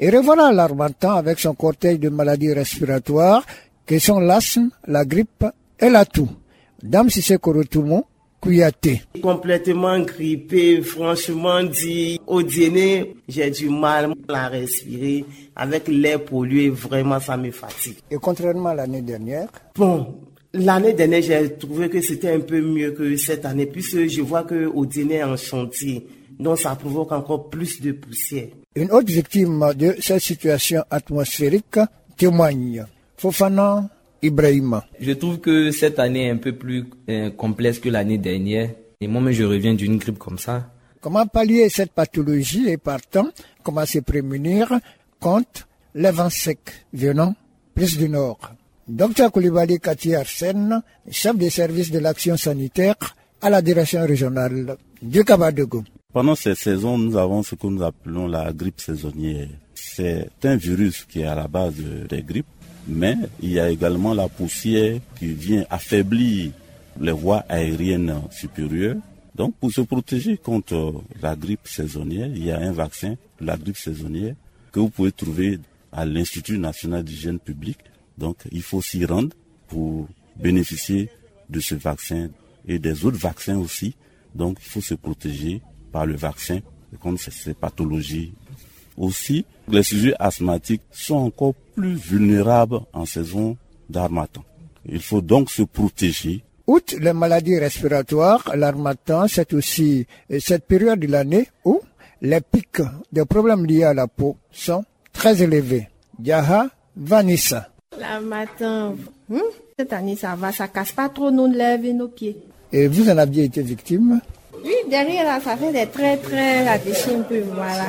Et revoilà l'Harmattan avec son cortège de maladies respiratoires que sont l'asthme, la grippe et la toux. Dame Cissé Korotoumou, Kouyaté. Complètement grippé, franchement dit, au dîner, j'ai du mal à respirer. Avec l'air pollué, vraiment ça me fatigue. Et contrairement à l'année dernière? Bon, l'année dernière, j'ai trouvé que c'était un peu mieux que cette année, puisque je vois qu'au dîner en chantier, donc ça provoque encore plus de poussière. Une autre victime de cette situation atmosphérique témoigne. Fofana Ibrahima. Je trouve que cette année est un peu plus complexe que l'année dernière. Et moi-même, je reviens d'une grippe comme ça. Comment pallier cette pathologie et partant, comment se prémunir contre les vents secs venant plus du nord? Dr Koulibaly Kati Arsène, chef des services de l'action sanitaire à la direction régionale du Kabadougou. Pendant cette saison, nous avons ce que nous appelons la grippe saisonnière. C'est un virus qui est à la base des grippes, mais il y a également la poussière qui vient affaiblir les voies aériennes supérieures. Donc, pour se protéger contre la grippe saisonnière, il y a un vaccin, la grippe saisonnière, que vous pouvez trouver à l'Institut national d'hygiène publique. Donc, il faut s'y rendre pour bénéficier de ce vaccin et des autres vaccins aussi. Donc, il faut se protéger par le vaccin contre ces pathologies. Aussi, les sujets asthmatiques sont encore plus vulnérables en saison d'harmattan. Il faut donc se protéger. Outre les maladies respiratoires, l'harmattan, c'est aussi cette période de l'année où les pics de problèmes liés à la peau sont très élevés. Yaha Vanessa. L'harmattan, cette année ça va, ça casse pas trop nos lèvres et nos pieds. Et vous en aviez été victime? Oui, derrière là, ça fait des traits très attachés un peu, voilà.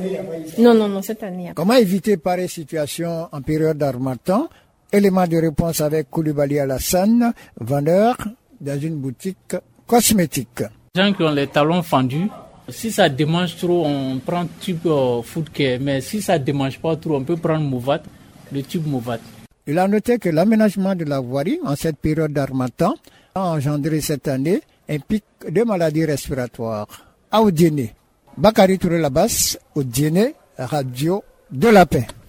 Non, cette année. Comment éviter pareille situation en période d'harmattan? Élément de réponse avec Koulibaly Alassane, vendeur dans une boutique cosmétique. Les gens qui ont les talons fendus, si ça démange trop, on prend tube Food Care, mais si ça démange pas trop, on peut prendre Movat, le tube Movat. Il a noté que l'aménagement de la voirie en cette période d'harmattan a engendré cette année un pic de maladies respiratoires. À Odiéné, Bakary Touré Labas, Odiéné, Radio de la Paix.